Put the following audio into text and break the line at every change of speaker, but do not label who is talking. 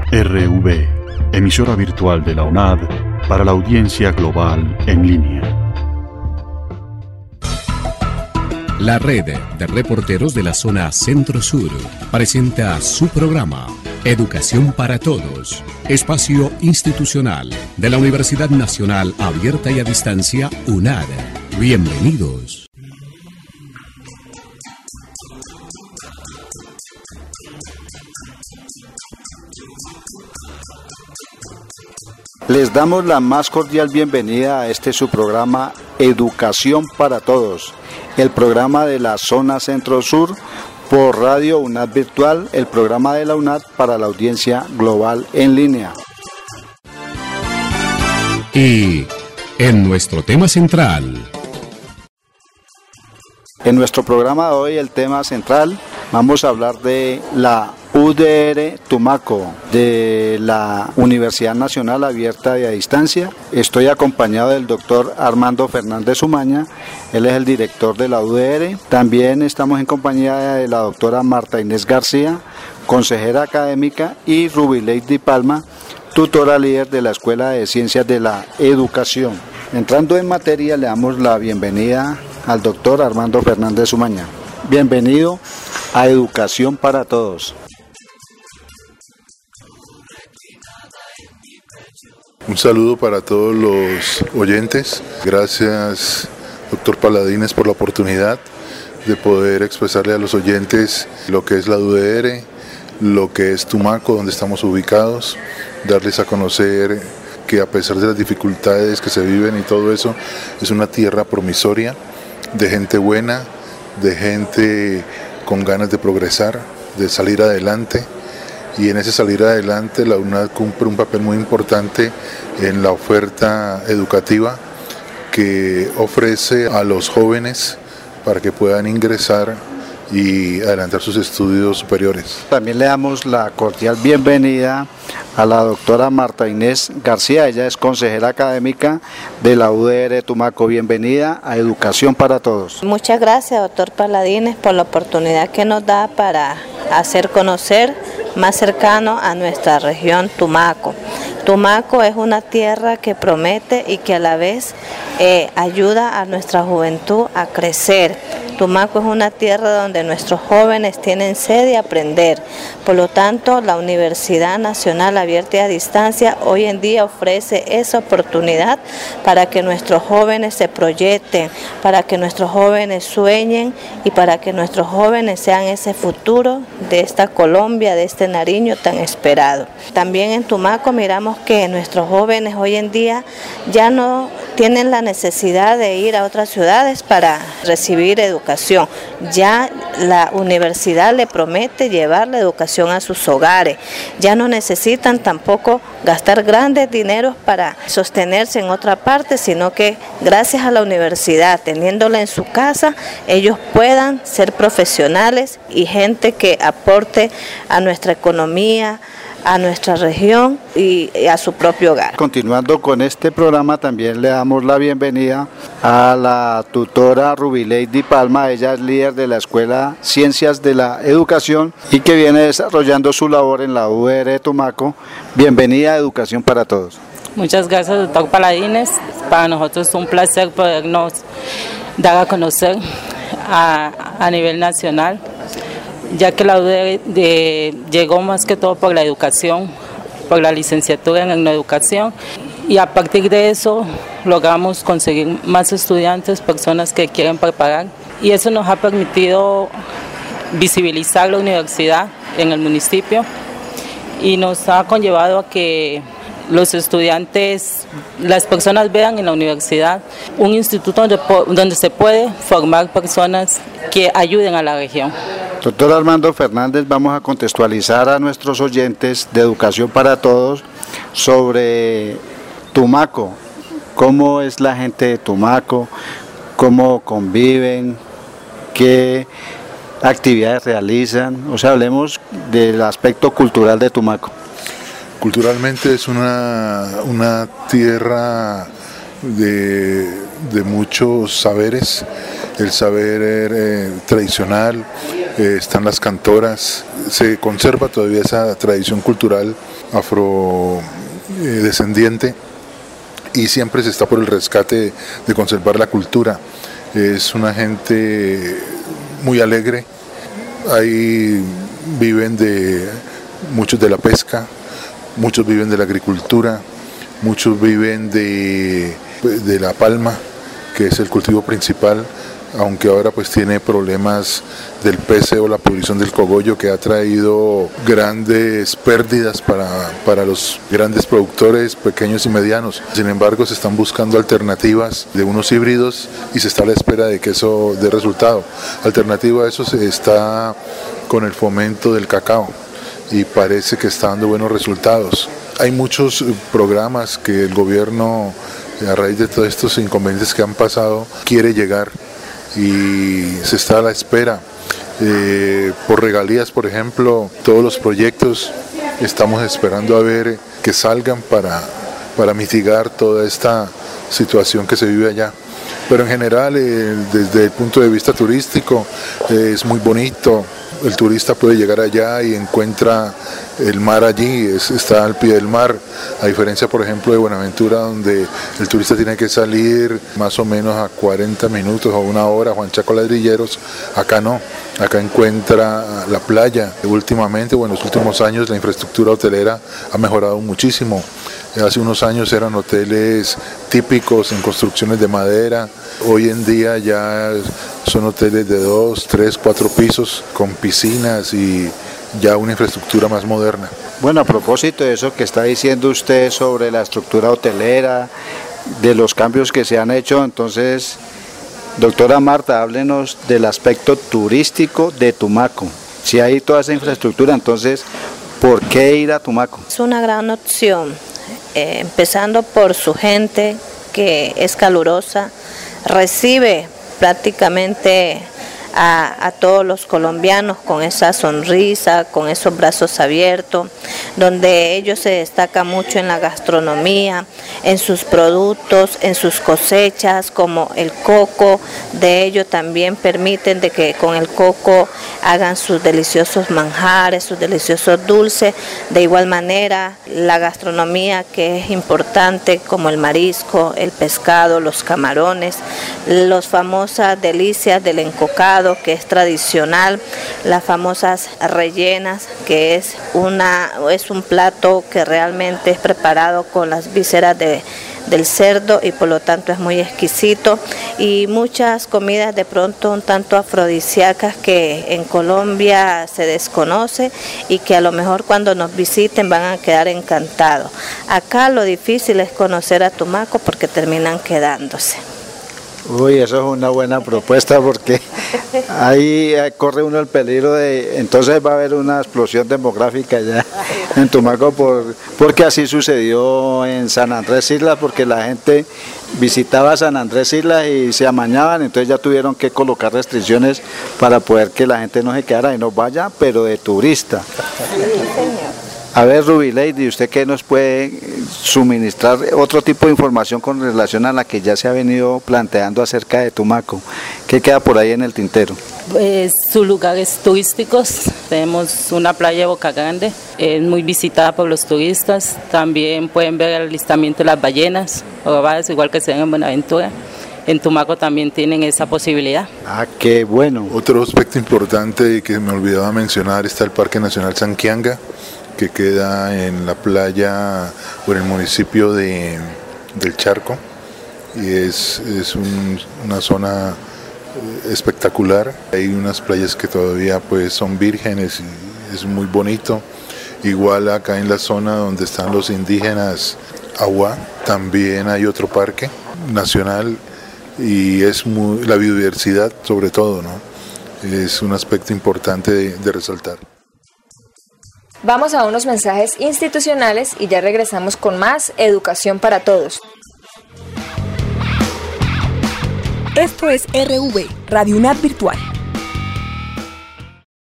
RV, emisora virtual de la UNAD para la audiencia global en línea.
La red de reporteros de la zona Centro-Sur presenta su programa Educación para Todos, espacio institucional de la Universidad Nacional Abierta y a Distancia, UNAD. Bienvenidos.
Les damos la más cordial bienvenida a este su programa Educación para Todos, el programa de la zona Centro-Sur por Radio UNAD Virtual, el programa de la UNAD para la audiencia global en línea.
Y en nuestro tema central.
En nuestro programa de hoy, el tema central, vamos a hablar de la UDR Tumaco, de la Universidad Nacional Abierta y a Distancia. Estoy acompañado del doctor Armando Fernández Umaña, él es el director de la UDR. También estamos en compañía de la doctora Marta Inés García, consejera académica, y Rubileidi Palma, tutora líder de la Escuela de Ciencias de la Educación. Entrando en materia, le damos la bienvenida al doctor Armando Fernández Umaña. Bienvenido a Educación para Todos.
Un saludo para todos los oyentes. Gracias, doctor Paladines, por la oportunidad de poder expresarle a los oyentes lo que es la UDR, lo que es Tumaco, donde estamos ubicados, darles a conocer que a pesar de las dificultades que se viven y todo eso, es una tierra promisoria, de gente buena, de gente con ganas de progresar, de salir adelante. Y en ese salir adelante la UNAD cumple un papel muy importante en la oferta educativa que ofrece a los jóvenes para que puedan ingresar y adelantar sus estudios superiores. También le damos la cordial bienvenida a la doctora Marta Inés García, ella es consejera académica de la UDR Tumaco. Bienvenida a Educación para Todos.
Muchas gracias, doctor Paladines, por la oportunidad que nos da para hacer conocer más cercano a nuestra región Tumaco. Tumaco es una tierra que promete y que a la vez ayuda a nuestra juventud a crecer. Tumaco es una tierra donde nuestros jóvenes tienen sed de aprender. Por lo tanto, la Universidad Nacional Abierta y a Distancia hoy en día ofrece esa oportunidad para que nuestros jóvenes se proyecten, para que nuestros jóvenes sueñen y para que nuestros jóvenes sean ese futuro de esta Colombia, de este Nariño tan esperado. También en Tumaco miramos que nuestros jóvenes hoy en día ya no tienen la necesidad de ir a otras ciudades para recibir educación. Ya la universidad le promete llevar la educación a sus hogares. Ya no necesitan tampoco gastar grandes dineros para sostenerse en otra parte, sino que gracias a la universidad, teniéndola en su casa, ellos puedan ser profesionales y gente que aporte a nuestra economía, a nuestra región y a su propio hogar.
Continuando con este programa, también le damos la bienvenida a la tutora Rubileidi Palma, ella es líder de la Escuela Ciencias de la Educación y que viene desarrollando su labor en la UDR Tumaco. Bienvenida a Educación para Todos.
Muchas gracias, doctor Paladines. Para nosotros es un placer podernos dar a conocer a nivel nacional, ya que la UDR llegó más que todo por la educación, por la licenciatura en educación, y a partir de eso logramos conseguir más estudiantes, personas que quieren preparar, y eso nos ha permitido visibilizar la universidad en el municipio y nos ha conllevado a que los estudiantes, las personas vean en la universidad un instituto donde se puede formar personas que ayuden a la región.
Doctor Armando Fernández, vamos a contextualizar a nuestros oyentes de Educación para Todos sobre Tumaco. ¿Cómo es la gente de Tumaco? ¿Cómo conviven? ¿Qué actividades realizan? O sea, hablemos del aspecto cultural de Tumaco.
Culturalmente es una tierra de muchos saberes, el saber tradicional, están las cantoras, se conserva todavía esa tradición cultural afrodescendiente, y siempre se está por el rescate de conservar la cultura. Es una gente muy alegre, ahí viven muchos de la pesca, muchos viven de la agricultura, muchos viven de la palma, que es el cultivo principal, aunque ahora pues tiene problemas del péseo, la pudrición del cogollo, que ha traído grandes pérdidas para los grandes productores pequeños y medianos. Sin embargo, se están buscando alternativas de unos híbridos y se está a la espera de que eso dé resultado. Alternativa a eso se está con el fomento del cacao y parece que está dando buenos resultados. Hay muchos programas que el gobierno, a raíz de todos estos inconvenientes que han pasado, quiere llegar y se está a la espera. Por regalías, por ejemplo, todos los proyectos estamos esperando a ver que salgan para mitigar toda esta situación que se vive allá. Pero en general, desde el punto de vista turístico, es muy bonito. El turista puede llegar allá y encuentra el mar allí, está al pie del mar, a diferencia, por ejemplo, de Buenaventura, donde el turista tiene que salir más o menos a 40 minutos o una hora, Juan Chaco Ladrilleros. Acá no, acá encuentra la playa. Últimamente, o en los últimos años, la infraestructura hotelera ha mejorado muchísimo. Hace unos años eran hoteles típicos en construcciones de madera, hoy en día ya son hoteles de 2, 3, 4 pisos con piscinas y ya una infraestructura más moderna.
Bueno, a propósito de eso que está diciendo usted sobre la estructura hotelera, de los cambios que se han hecho, entonces, doctora Marta, háblenos del aspecto turístico de Tumaco. Si hay toda esa infraestructura, entonces, ¿por qué ir a Tumaco?
Es una gran opción. Empezando por su gente, que es calurosa, recibe prácticamente a todos los colombianos con esa sonrisa, con esos brazos abiertos, donde ellos se destacan mucho en la gastronomía, en sus productos, en sus cosechas, como el coco. De ellos también permiten de que con el coco hagan sus deliciosos manjares, sus deliciosos dulces. De igual manera, la gastronomía, que es importante, como el marisco, el pescado, los camarones, las famosas delicias del encocado, que es tradicional, las famosas rellenas, que es un plato que realmente es preparado con las vísceras del cerdo y por lo tanto es muy exquisito, y muchas comidas de pronto un tanto afrodisíacas que en Colombia se desconoce y que a lo mejor cuando nos visiten van a quedar encantados. Acá lo difícil es conocer a Tumaco porque terminan quedándose.
Uy, eso es una buena propuesta porque ahí corre uno el peligro entonces va a haber una explosión demográfica ya en Tumaco porque así sucedió en San Andrés Islas, porque la gente visitaba San Andrés Islas y se amañaban, entonces ya tuvieron que colocar restricciones para poder que la gente no se quedara y no vaya, pero de turista. A ver, Rubileidi, ¿usted qué nos puede suministrar otro tipo de información con relación a la que ya se ha venido planteando acerca de Tumaco? ¿Qué queda por ahí en el tintero?
Pues sus lugares turísticos, tenemos una playa de Boca Grande, es muy visitada por los turistas, también pueden ver el avistamiento de las ballenas, igual que se ven en Buenaventura. En Tumaco también tienen esa posibilidad.
Ah, qué bueno.
Otro aspecto importante que me olvidaba mencionar está el Parque Nacional Sanquianga, que queda en la playa o en el municipio del Charco, y es una zona espectacular. Hay unas playas que todavía pues son vírgenes y es muy bonito. Igual acá en la zona donde están los indígenas Agua, también hay otro parque nacional y es la biodiversidad sobre todo, ¿no? Es un aspecto importante de resaltar.
Vamos a unos mensajes institucionales y ya regresamos con más Educación para Todos.
Esto es RV, Radio UNAD Virtual.